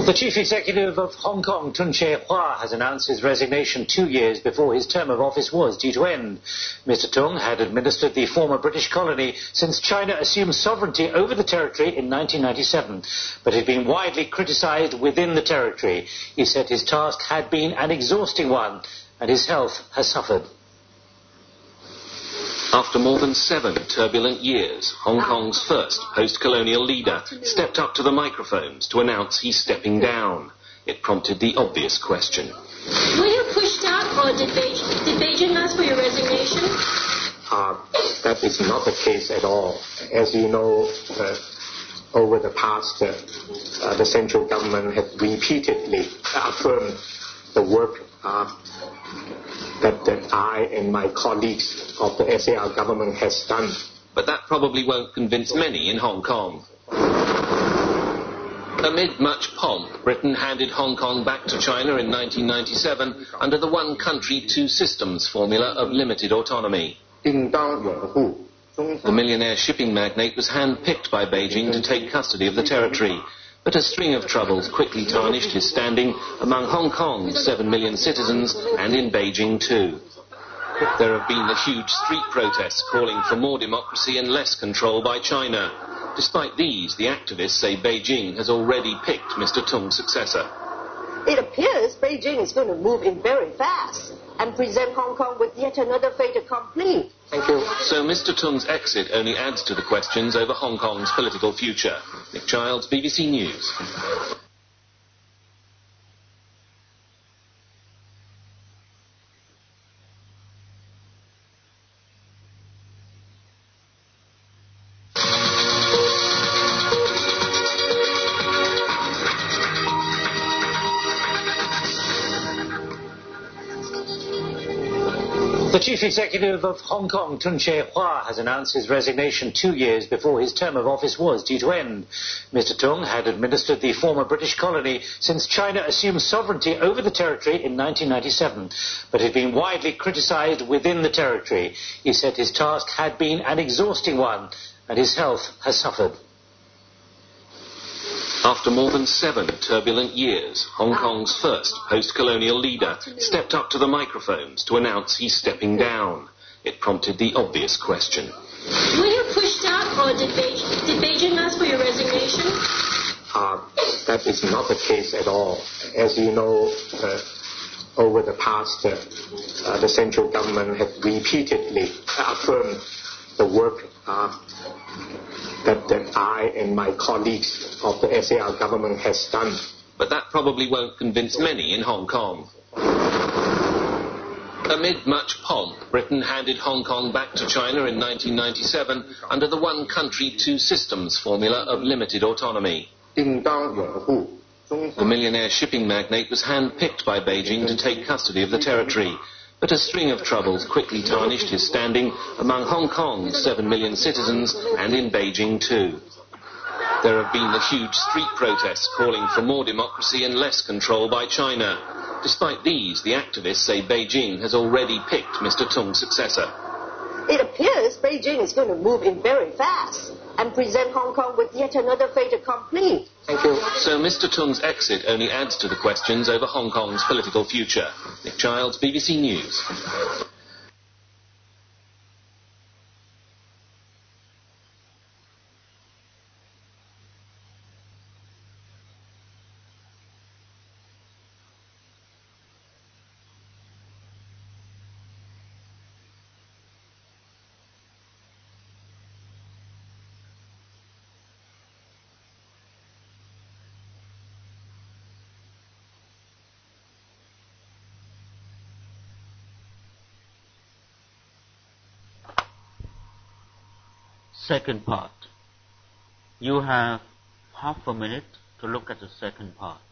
The chief executive of Hong Kong, Tung Chye-hwa, has announced his resignation 2 years before his term of office was due to end. Mr. Tung had administered the former British colony since China assumed sovereignty over the territory in 1997, but had been widely criticised within the territory. He said his task had been an exhausting one, and his health has suffered. After more than 7 turbulent years, Hong Kong's first post-colonial leader stepped up to the microphones to announce he's stepping down. It prompted the obvious question. Were you pushed out, or did Beijing ask for your resignation? That is not the case at all. As you know, over the past, the central government had repeatedly affirmed the work that I and my colleagues of the SAR government has done. But that probably won't convince many in Hong Kong. Amid much pomp, Britain handed Hong Kong back to China in 1997 under the one country, two systems formula of limited autonomy. The millionaire shipping magnate was hand-picked by Beijing to take custody of the territory. But a string of troubles quickly tarnished his standing among Hong Kong's 7 million citizens and in Beijing too. There have been the huge street protests calling for more democracy and less control by China. Despite these, the activists say Beijing has already picked Mr. Tung's successor. It appears Beijing is going to move in very fast and present Hong Kong with yet another fait accompli. Thank you. So Mr. Tung's exit only adds to the questions over Hong Kong's political future. Nick Childs, BBC News. The chief executive of Hong Kong, Tung Chye-hwa, has announced his resignation 2 years before his term of office was due to end. Mr. Tung had administered the former British colony since China assumed sovereignty over the territory in 1997, but had been widely criticised within the territory. He said his task had been an exhausting one, and his health has suffered. After more than 7 turbulent years, Hong Kong's first post-colonial leader stepped up to the microphones to announce he's stepping down. It prompted the obvious question. Were you pushed out, or did Beijing ask for your resignation? That is not the case at all. As you know, over the past, the central government had repeatedly affirmed the work that I and my colleagues of the SAR government has done. But that probably won't convince many in Hong Kong. Amid much pomp, Britain handed Hong Kong back to China in 1997 under the one country, two systems formula of limited autonomy. The millionaire shipping magnate was hand-picked by Beijing to take custody of the territory. But a string of troubles quickly tarnished his standing among Hong Kong's 7 million citizens and in Beijing too. There have been the huge street protests calling for more democracy and less control by China. Despite these, the activists say Beijing has already picked Mr. Tung's successor. It appears Beijing is going to move in very fast and present Hong Kong with yet another fait accompli. Thank you. So Mr. Tung's exit only adds to the questions over Hong Kong's political future. Nick Childs, BBC News. Second part. You have half a minute to look at the second part.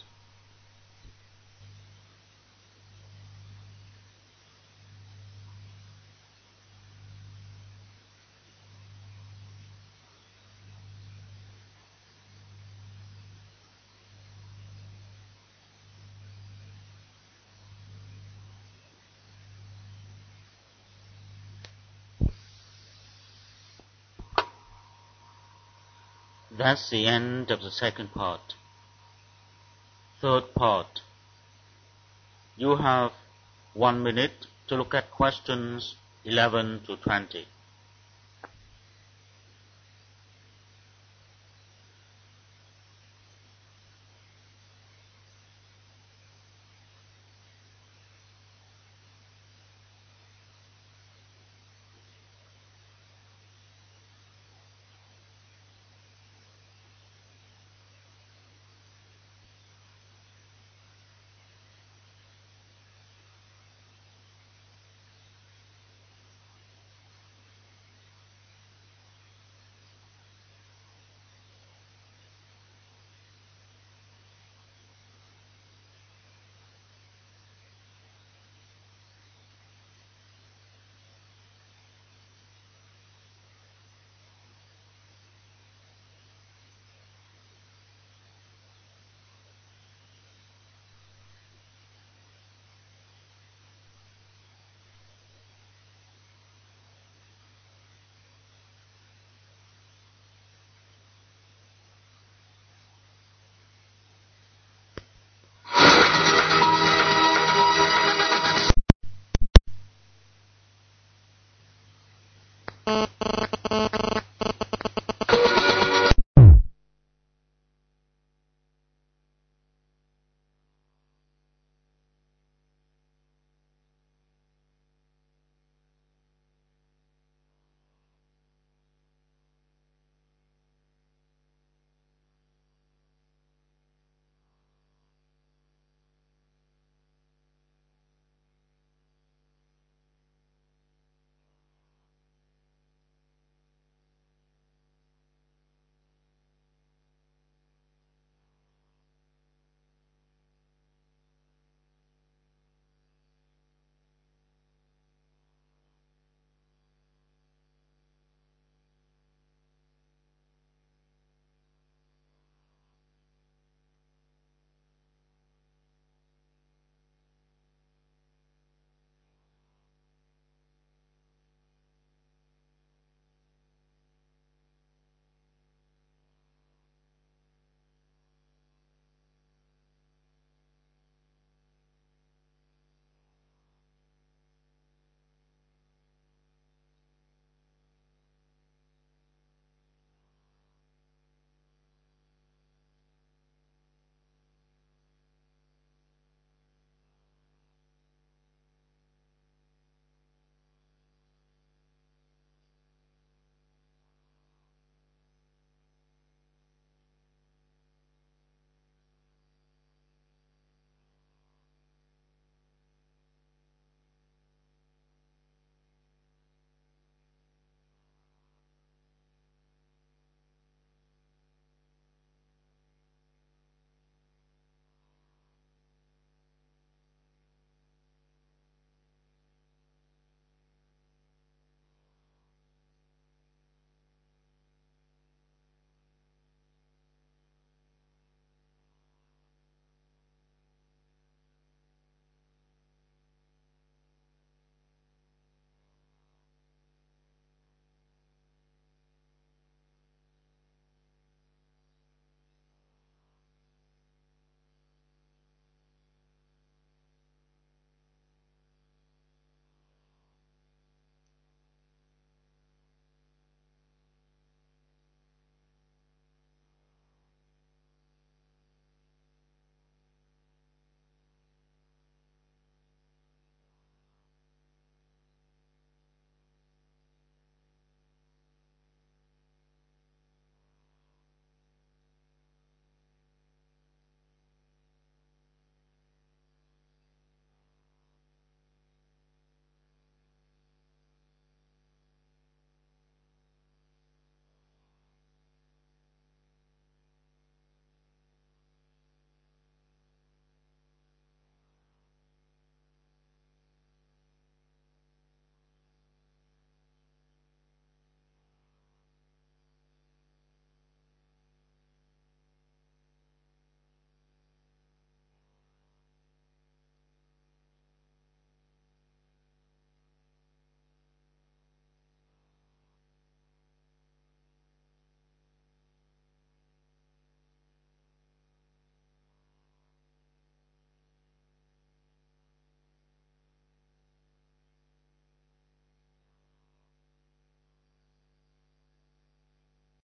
That's the end of the second part. Third part. You have 1 minute to look at questions 11 to 20.